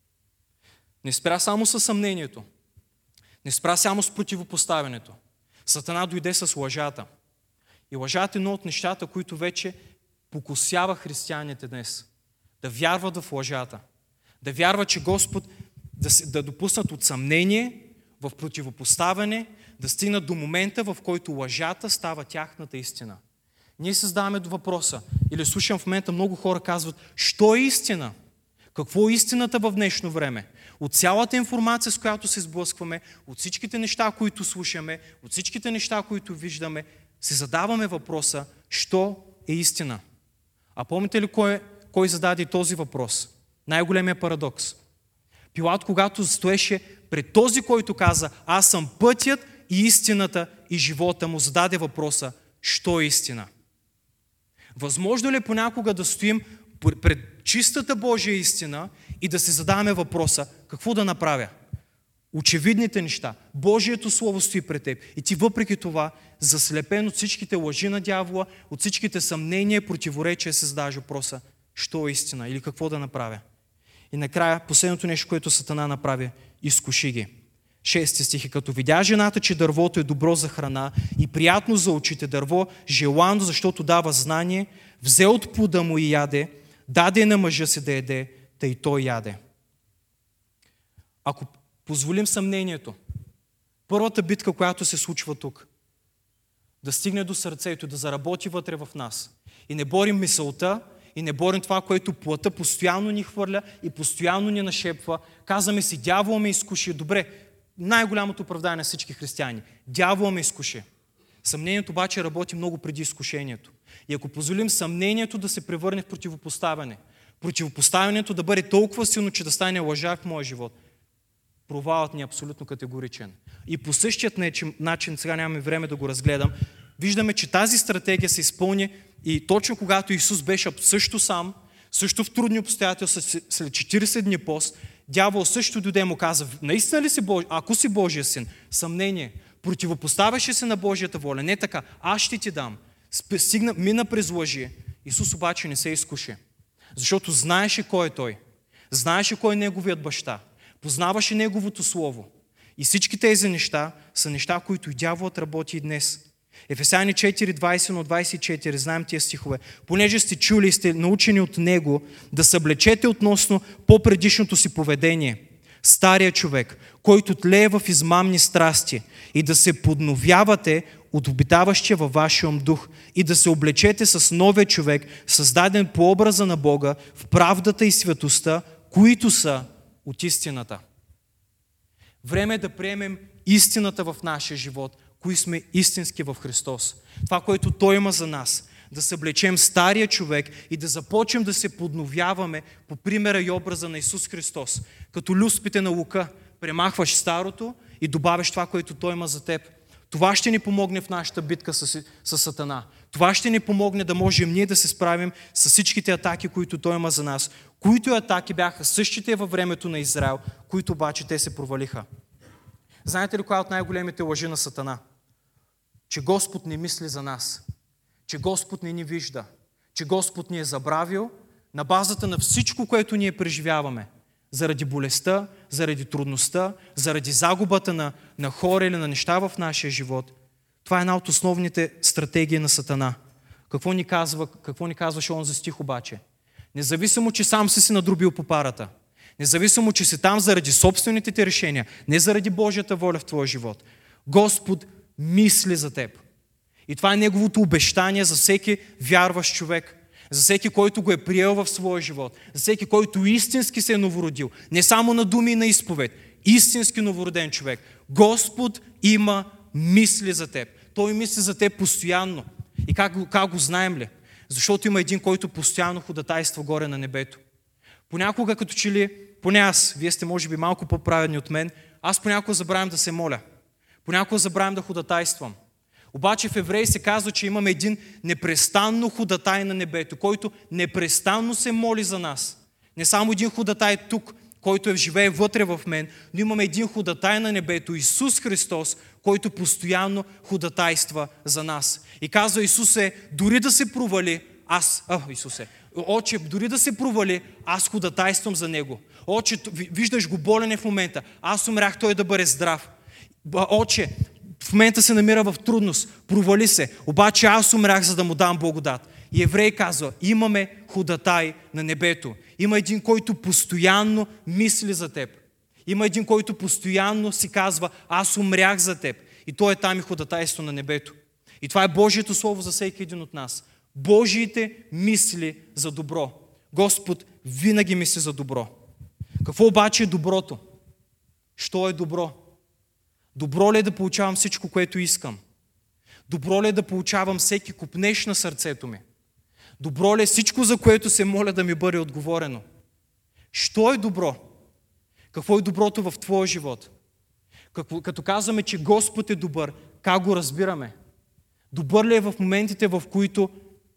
Не спря само със съмнението. Не спря само с противопоставянето. Сатана дойде с лъжата. И лъжата е едно от нещата, които вече покусява християните днес. Да вярват в лъжата. Да вярват, че Господ да, да допуснат от съмнение, в противопоставяне, да стигнат до момента, в който лъжата става тяхната истина. Ние се задаваме до въпроса, или слушам в момента много хора казват, що е истина? Какво е истината в днешно време? От цялата информация, с която се сблъскваме, от всичките неща, които слушаме, от всичките неща, които виждаме, се задаваме въпроса, що е истина? А помните ли кой, кой зададе този въпрос? Най-големия парадокс. Пилат, когато стоеше пред този, който каза, аз съм пътят и истината и живота, му зададе въпроса, що е истина? Възможно ли понякога да стоим пред чистата Божия истина и да се задаваме въпроса, какво да направя? Очевидните неща, Божието Слово стои пред теб и ти въпреки това, заслепен от всичките лъжи на дявола, от всичките съмнения, противоречия, се задаваш въпроса, що е истина или какво да направя? И накрая, последното нещо, което Сатана направи, изкуши ги. Шести стих. Като видя жената, че дървото е добро за храна и приятно за очите, дърво, желано, защото дава знание, взе от плода му и яде, даде на мъжа си да яде, та и той яде. Ако позволим съмнението, първата битка, която се случва тук, да стигне до сърцето, да заработи вътре в нас и не борим мисълта, и не борим това, което плътта постоянно ни хвърля и постоянно ни нашепва. Казваме си, дявола ме изкуши. Добре, най-голямото оправдание на всички християни. Дявола ме изкуши. Съмнението обаче работи много преди изкушението. И ако позволим съмнението да се превърне в противопоставяне, противопоставянето да бъде толкова силно, че да стане лъжа в моя живот, провалът ни е абсолютно категоричен. И по същият начин, сега нямаме време да го разгледам, виждаме, че тази стратегия се изпълни и точно когато Исус беше също сам, също в трудни обстоятелства, след четирийсет дни пост, дявол също дойде и му каза, наистина ли си Божия, ако си Божия син? Съмнение. Противопоставяше се на Божията воля. Не така, аз ще ти дам. Стигна, мина през лъжи. Исус обаче не се изкуши. Защото знаеше кой е Той. Знаеше кой е Неговият баща. Познаваше Неговото Слово. И всички тези неща са неща, които и дяволът работи и днес. Ефесяни четири, двайсет до двайсет и четири, знаем тия стихове. Понеже сте чули и сте научени от Него, да съблечете относно по-предишното си поведение. Стария човек, който тлее в измамни страсти, и да се подновявате от обитаващия във вашия ум дух и да се облечете с новия човек, създаден по образа на Бога, в правдата и светостта, които са от истината. Време е да приемем истината в нашия живот, кои сме истински в Христос. Това, което Той има за нас. Да съблечем стария човек и да започнем да се подновяваме по примера и образа на Исус Христос. Като люспите на лука, премахваш старото и добавяш това, което Той има за теб. Това ще ни помогне в нашата битка с, с Сатана. Това ще ни помогне да можем ние да се справим с всичките атаки, които Той има за нас. Които атаки бяха същите във времето на Израел, които обаче те се провалиха. Знаете ли коя от най-големите лъжи на Сатана? Че Господ не мисли за нас. Че Господ не ни вижда. Че Господ ни е забравил на базата на всичко, което ние преживяваме. Заради болестта, заради трудността, заради загубата на, на хора или на неща в нашия живот. Това е една от основните стратегии на Сатана. Какво ни казва, какво ни казваше он за стих обаче? Независимо, че сам си си надробил по парата. Независимо, че си там заради собствените ти решения, не заради Божията воля в твоя живот. Господ мисли за теб. И това е Неговото обещание за всеки вярващ човек. За всеки, който го е приел в своя живот. За всеки, който истински се е новородил. Не само на думи и на изповед. Истински новороден човек. Господ има мисли за теб. Той мисли за теб постоянно. И как го, как го знаем ли? Защото има един, който постоянно ходатайства горе на небето. Понякога като че ли, поне аз, вие сте може би малко по-праведни от мен, аз понякога забравям да се моля. Понякога забравям да ходатайствам. Обаче в Евреи се казва, че имаме един непрестанно ходатай на небето, който непрестанно се моли за нас. Не само един ходатай тук, който е живее вътре в мен, но имаме един ходатай на небето, Исус Христос, който постоянно ходатайства за нас. И казва Исусе, дори да се провали, аз, а, Исусе, Отче, дори да се провали, аз ходатайствам за Него. Отче, виждаш го болен е в момента, аз умрях той да бъде здрав. Отче, в момента се намира в трудност, провали се, обаче аз умрях, за да му дам благодат. И Еврей казва, имаме ходатай на небето. Има един, който постоянно мисли за теб. Има един, който постоянно си казва, аз умрях за теб. И той е там и ходатайство на небето. И това е Божието Слово за всеки един от нас. Божиите мисли за добро. Господ винаги мисли за добро. Какво обаче е доброто? Що е добро? Добро ли е да получавам всичко, което искам? Добро ли е да получавам всеки купнеж на сърцето ми? Добро ли е всичко, за което се моля да ми бъде отговорено? Що е добро? Какво е доброто в твоя живот? Като, като казваме, че Господ е добър, как го разбираме? Добър ли е в моментите, в които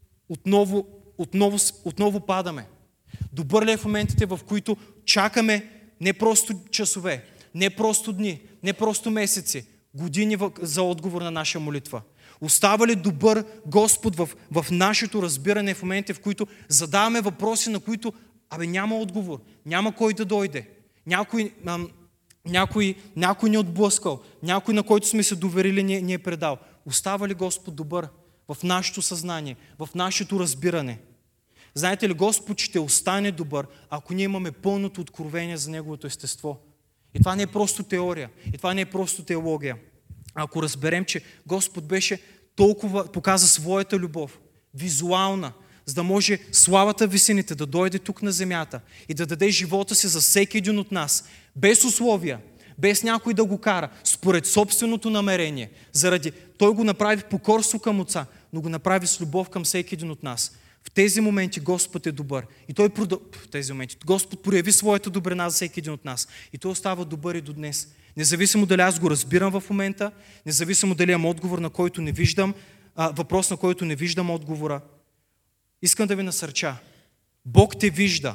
отново, отново, отново падаме? Добър ли е в моментите, в които чакаме не просто часове, не просто дни, не просто месеци, години за отговор на наша молитва? Остава ли добър Господ в, в нашето разбиране в моментите, в които задаваме въпроси, на които абе няма отговор, няма кой да дойде, някой, ам, някой, някой ни е отблъскал, някой, на който сме се доверили, ни, ни е предал. Остава ли Господ добър в нашето съзнание, в нашето разбиране? Знаете ли, Господ ще остане добър, ако ние имаме пълното откровение за Неговото естество. И това не е просто теория, и това не е просто теология. Ако разберем, че Господ беше толкова, показа своята любов, визуална, за да може славата висените да дойде тук на земята и да даде живота си за всеки един от нас, без условия, без някой да го кара, според собственото намерение. Заради Той го направи в покорство към Отца, но го направи с любов към всеки един от нас. В тези моменти Господ е добър. И Той продъл... в тези моменти Господ прояви своята добрина за всеки един от нас. И Той остава добър и до днес. Независимо дали аз го разбирам в момента, независимо дали имам отговор, на който не виждам, а, въпрос, на който не виждам отговора. Искам да ви насърча. Бог те вижда.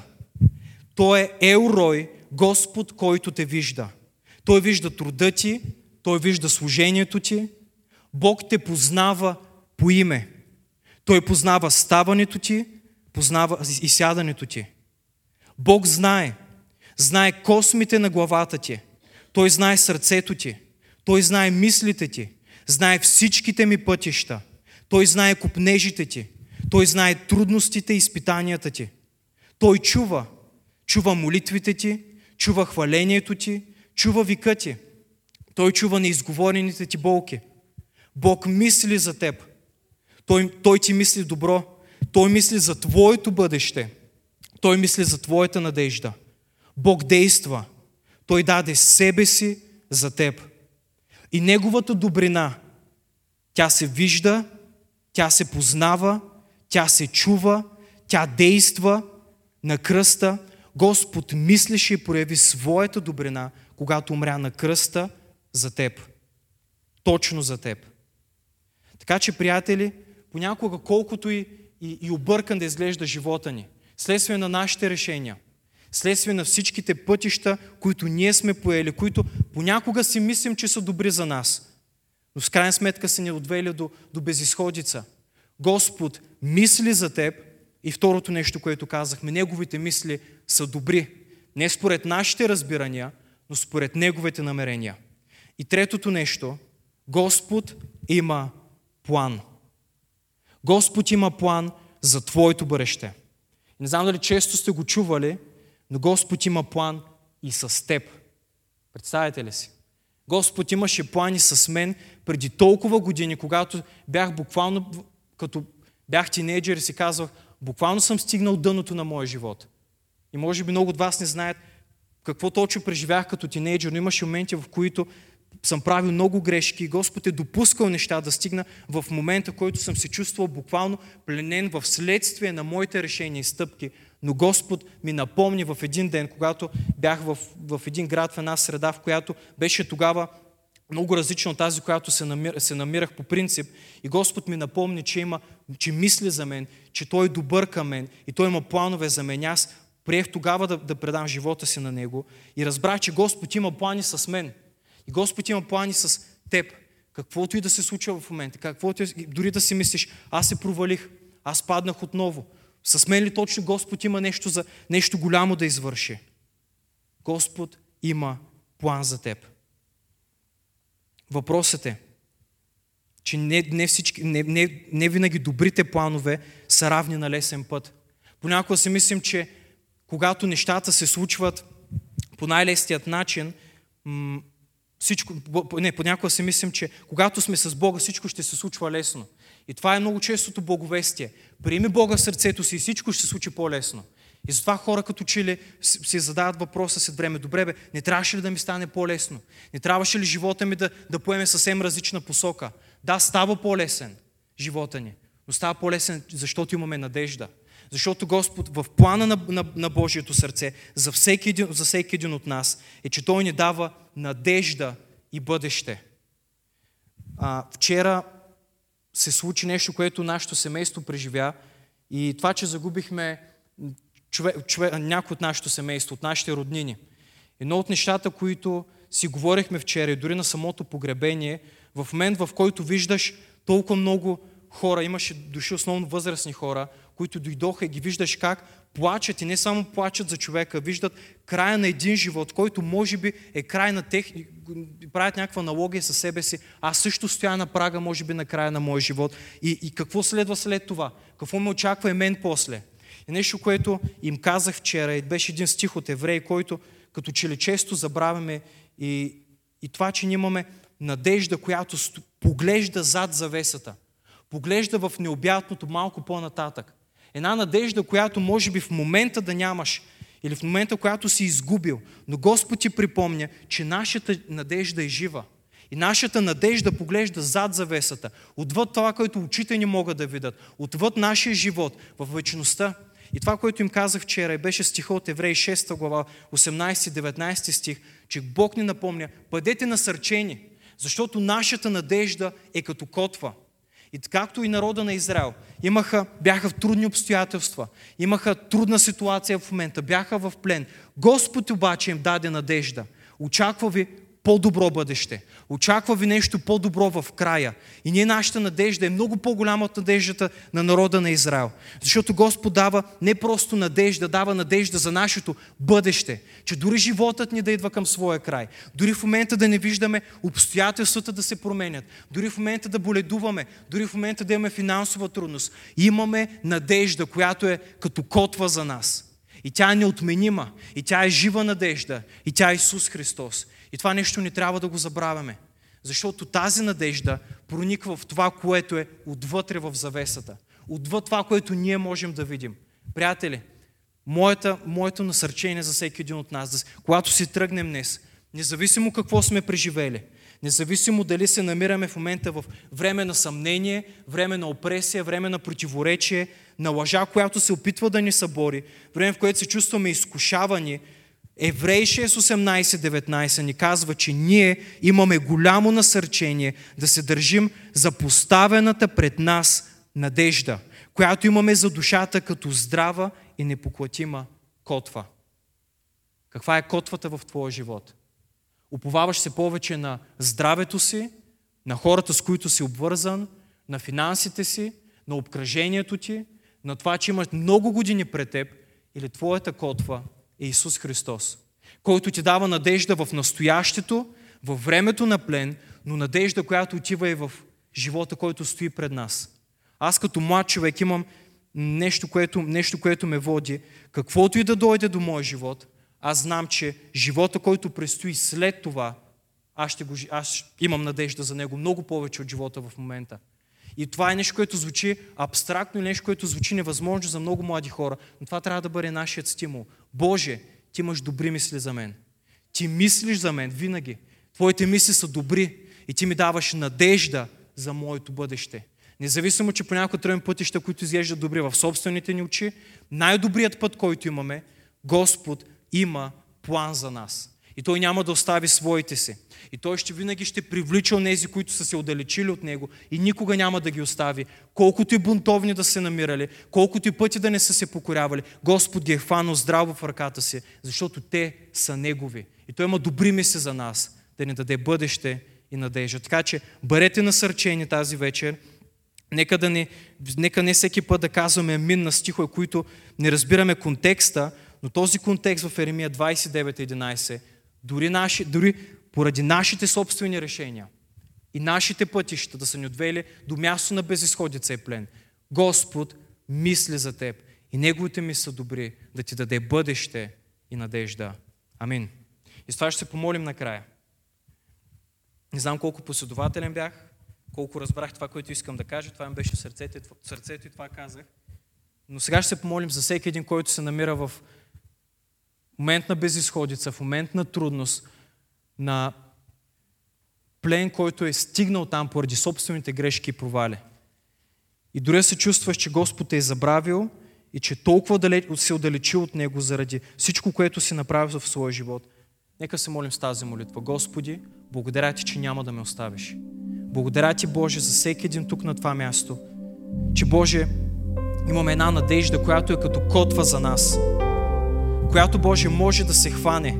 Той е Елрой, Господ, който те вижда. Той вижда труда ти, Той вижда служението ти. Бог те познава по име. Той познава ставането ти, познава и сядането ти. Бог знае. Знае космите на главата ти. Той знае сърцето ти. Той знае мислите ти. Знае всичките ми пътища. Той знае копнежите ти. Той знае трудностите и изпитанията ти. Той чува. Чува молитвите ти, чува хвалението ти, чува вика ти. Той чува неизговорените ти болки. Бог мисли за теб. Той, той ти мисли добро. Той мисли за твоето бъдеще. Той мисли за твоята надежда. Бог действа. Той даде себе си за теб. И Неговата добрина, тя се вижда, тя се познава, тя се чува, тя действа на кръста. Господ мислеше и прояви своята добрина, когато умря на кръста за теб. Точно за теб. Така че, приятели, понякога колкото и, и, и объркан да изглежда живота ни, следствие на нашите решения, следствие на всичките пътища, които ние сме поели, които понякога си мислим, че са добри за нас, но в крайна сметка са ни отвели до, до безизходица. Господ мисли за теб и второто нещо, което казахме, Неговите мисли са добри. Не според нашите разбирания, но според Неговите намерения. И третото нещо, Господ има план. Господ има план за твоето бъдеще. Не знам дали често сте го чували, но Господ има план и с теб. Представете ли си? Господ имаше плани с мен преди толкова години, когато бях буквално, като бях тинейджър и си казвах, буквално съм стигнал дъното на моя живот. И може би много от вас не знаят какво точно преживях като тинейджър, но имаше моменти, в които съм правил много грешки и Господ е допускал неща да стигна в момента, в който съм се чувствал буквално пленен в следствие на моите решения и стъпки. Но Господ ми напомни в един ден, когато бях в, в един град, в една среда, в която беше тогава много различно от тази, която се, намир, се намирах по принцип. И Господ ми напомни, че, има, че мисли за мен, че Той е добър към мен и Той има планове за мен. Аз приех тогава да, да предам живота си на Него и разбрах, че Господ има плани с мен. И Господ има плани с теб. Каквото и да се случва в момента, каквото и, дори да си мислиш, аз се провалих, аз паднах отново. С мен ли точно Господ има нещо, за, нещо голямо да извърши? Господ има план за теб. Въпросът е, че не, не, всички, не, не, не винаги добрите планове са равни на лесен път. Понякога си мислим, че когато нещата се случват по най-лесният начин, м- всичко, не, понякога си мислим, че когато сме с Бога, всичко ще се случва лесно. И това е много честото благовестие. Приеми Бога в сърцето си и всичко ще се случи по-лесно. И затова хора като че ли си задават въпроса след време, добре бе, не трябваше ли да ми стане по-лесно? Не трябваше ли живота ми да, да поеме съвсем различна посока? Да, става по-лесен живота ни, но става по-лесен, защото имаме надежда. Защото Господ в плана на, на, на Божието сърце за всеки, един, за всеки един от нас е, че Той ни дава надежда и бъдеще. А, вчера се случи нещо, което нашето семейство преживя и това, че загубихме чове, чове, някой от нашето семейство, от нашите роднини. Едно от нещата, които си говорихме вчера и дори на самото погребение, в момент, в който виждаш толкова много хора, имаше души основно възрастни хора, които дойдоха и ги виждаш как плачат и не само плачат за човека, виждат края на един живот, който може би е край на тех, правят някаква аналогия със себе си. Аз също стоя на прага, може би на края на моя живот. И, и какво следва след това? Какво ме очаква и мен после? И нещо, което им казах вчера, и беше един стих от Евреи, който като че ли често забравяме и, и това, че ние имаме надежда, която поглежда зад завесата. Поглежда в необятното малко по-нататък. Една надежда, която може би в момента да нямаш или в момента, която си изгубил. Но Господ ти припомня, че нашата надежда е жива. И нашата надежда поглежда зад завесата. Отвъд това, което очите ни могат да видят. Отвъд нашия живот в вечността. И това, което им казах вчера, беше стиха от Евреи шеста глава, осемнайсети-деветнайсети стих, че Бог ни напомня, бъдете насърчени, защото нашата надежда е като котва. И както и народа на Израел имаха, бяха в трудни обстоятелства, имаха трудна ситуация в момента, бяха в плен. Господ обаче им даде надежда. Очаква ви по-добро бъдеще. Очаква ви нещо по-добро в края. И ние нашата надежда е много по-голяма от надеждата на народа на Израел. Защото Господ дава не просто надежда, дава надежда за нашето бъдеще. Че дори животът ни да идва към своя край. Дори в момента да не виждаме обстоятелствата да се променят. Дори в момента да боледуваме. Дори в момента да имаме финансова трудност. Имаме надежда, която е като котва за нас. И тя е неотменима. И тя е жива надежда. И тя е Исус Христос. И това нещо не трябва да го забравяме. Защото тази надежда прониква в това, което е отвътре в завесата. Отвъд това, което ние можем да видим. Приятели, моята, моето насърчение за всеки един от нас, когато си тръгнем днес, независимо какво сме преживели, независимо дали се намираме в момента в време на съмнение, време на опресия, време на противоречие, на лъжа, която се опитва да ни събори, време, в което се чувстваме изкушавани, Евреи шест осемнайсет-деветнайсет ни казва, че ние имаме голямо насърчение да се държим за поставената пред нас надежда, която имаме за душата като здрава и непоклатима котва. Каква е котвата в твоя живот? Уповаваш се повече на здравето си, на хората, с които си обвързан, на финансите си, на обкръжението ти, на това, че имаш много години пред теб, или твоята котва е Исус Христос, който ти дава надежда в настоящето, във времето на плен, но надежда, която отива и в живота, който стои пред нас. Аз като млад човек имам нещо, което, нещо, което ме води. Каквото и да дойде до моя живот, аз знам, че живота, който предстои след това, аз, ще го, аз имам надежда за него много повече от живота в момента. И това е нещо, което звучи абстрактно и нещо, което звучи невъзможно за много млади хора, но това трябва да бъде нашият стимул. Боже, ти имаш добри мисли за мен. Ти мислиш за мен винаги. Твоите мисли са добри и ти ми даваш надежда за моето бъдеще. Независимо, че понякога тръгнем пътища, които изглеждат добри в собствените ни очи, най-добрият път, който имаме, Господ има план за нас. И Той няма да остави своите си. И Той ще винаги ще привлича онези, които са се отдалечили от Него и никога няма да ги остави. Колкото и бунтовни да се намирали, колкото и пъти да не са се покорявали, Господ ги е хванал здраво в ръката си, защото те са Негови. И Той има добри мисли за нас, да ни даде бъдеще и надежда. Така че бъдете насърчени тази вечер. Нека, да не, нека не всеки път да казваме амин на стихове, които не разбираме контекста, но този контекст в Еремия двадесет и девет единадесет, дори, наши, дори поради нашите собствени решения и нашите пътища да са ни отвели до място на безизходица и плен, Господ мисли за теб и Неговите мисли са добри да ти даде бъдеще и надежда. Амин. И с това ще се помолим накрая. Не знам колко последователен бях, колко разбрах това, което искам да кажа, това ми беше в сърцето, сърцето и това казах. Но сега ще се помолим за всеки един, който се намира в момент на безизходица, в момент на трудност, на плен, който е стигнал там поради собствените грешки и провали. И дори се чувстваш, че Господ те е забравил и че толкова далеч, се отдалечил от Него заради всичко, което си направил в своя живот. Нека се молим с тази молитва. Господи, благодаря Ти, че няма да ме оставиш. Благодаря Ти, Боже, за всеки един тук на това място. Че, Боже, имаме една надежда, която е като котва за нас. Която, Боже, може да се хване.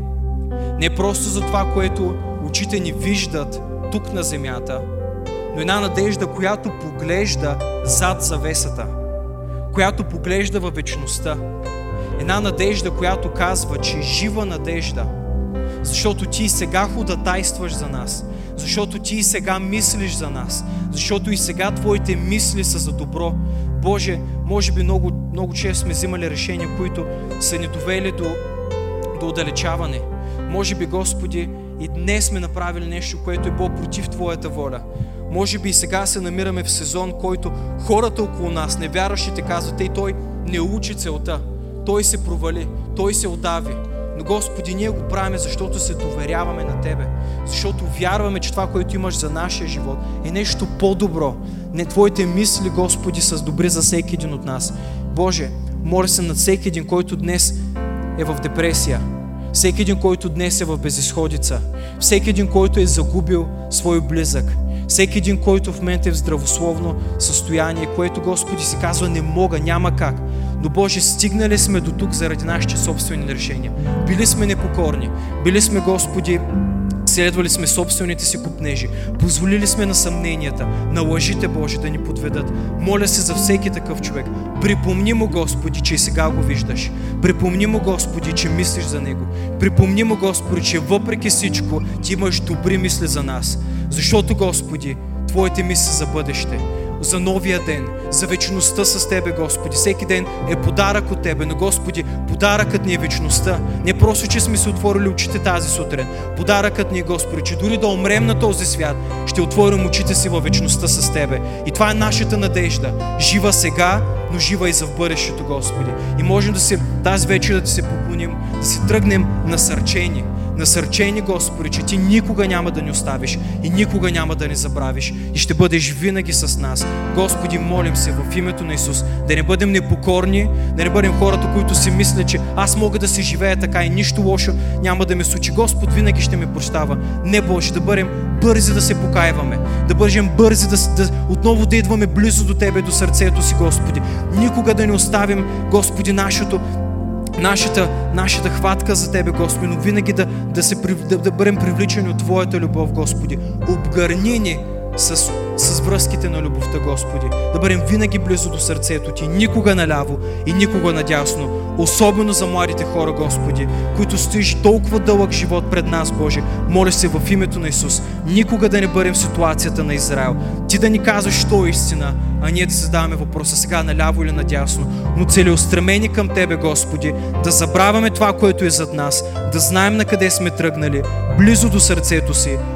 Не просто за това, което очите ни виждат тук на земята, но една надежда, която поглежда зад завесата. Която поглежда във вечността. Една надежда, която казва, че е жива надежда. Защото Ти и сега ходатайстваш за нас. Защото Ти и сега мислиш за нас. Защото и сега Твоите мисли са за добро. Боже, може би много, много често сме взимали решения, които са ни довели до, до отдалечаване. Може би, Господи, и днес сме направили нещо, което е било против Твоята воля. Може би и сега се намираме в сезон, който хората около нас, невярващите, казват: ей, той не учи целта. Той се провали, той се отдави. Но, Господи, ние го правим, защото се доверяваме на Тебе. Защото вярваме, че това, което имаш за нашия живот, е нещо по-добро. Не Твоите мисли, Господи, са добри за всеки един от нас. Боже, моля се над всеки един, който днес е в депресия. Всеки един, който днес е в безизходица. Всеки един, който е загубил свой близък. Всеки един, който в момента е в здравословно състояние, което, Господи, си казва: не мога, няма как. Но, Боже, стигнали сме до тук заради нашите собствени решения. Били сме непокорни. Били сме, Господи, следвали сме собствените си купнежи. Позволили сме на съмненията, на лъжите, Боже, да ни подведат. Моля се за всеки такъв човек. Припомни му, Господи, че и сега го виждаш. Припомни му, Господи, че мислиш за него. Припомни му, Господи, че въпреки всичко Ти имаш добри мисли за нас. Защото, Господи, Твоите мисли за бъдеще, за новия ден, за вечността с Тебе, Господи. Всеки ден е подарък от Тебе, но, Господи, подаръкът ни е вечността. Не просто, че сме се отворили очите тази сутрин. Подаръкът ни е, Господи, че дори да умрем на този свят, ще отворим очите си във вечността с Тебе. И това е нашата надежда. Жива сега, но жива и за в бъдещето, Господи. И можем да се, тази вечер да Ти се поклоним, да си тръгнем насърчени. Насърчени, Господи, че Ти никога няма да ни оставиш и никога няма да ни забравиш и ще бъдеш винаги с нас. Господи, молим се в името на Исус да не бъдем непокорни, да не бъдем хората, които си мислят, че аз мога да се живея така и нищо лошо няма да ме случи. Господ винаги ще ме прощава. Не, Боже, да бъдем бързи да се покайваме, да бъдем бързи да, да отново да идваме близо до Тебе, до сърцето си, Господи. Никога да не оставим, Господи, нашето Нашата, нашата хватка за Тебе, Господи, но винаги да, да, се, да, да бъдем привличани от Твоята любов, Господи. Обгърни ни с, с връзките на любовта, Господи. Да бъдем винаги близо до сърцето Ти, никога наляво и никога надясно. Особено за младите хора, Господи, които стоиш толкова дълъг живот пред нас, Боже. Моля се в името на Исус, никога да не бъдем в ситуацията на Израел. Ти да ни казваш, що е истина, а ние да задаваме въпроса сега наляво или надясно, но целеустремени към Тебе, Господи, да забравяме това, което е зад нас, да знаем на къде сме тръгнали, близо до сърцето си,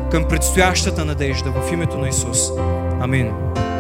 към предстоящата надежда в името на Исус. Амин.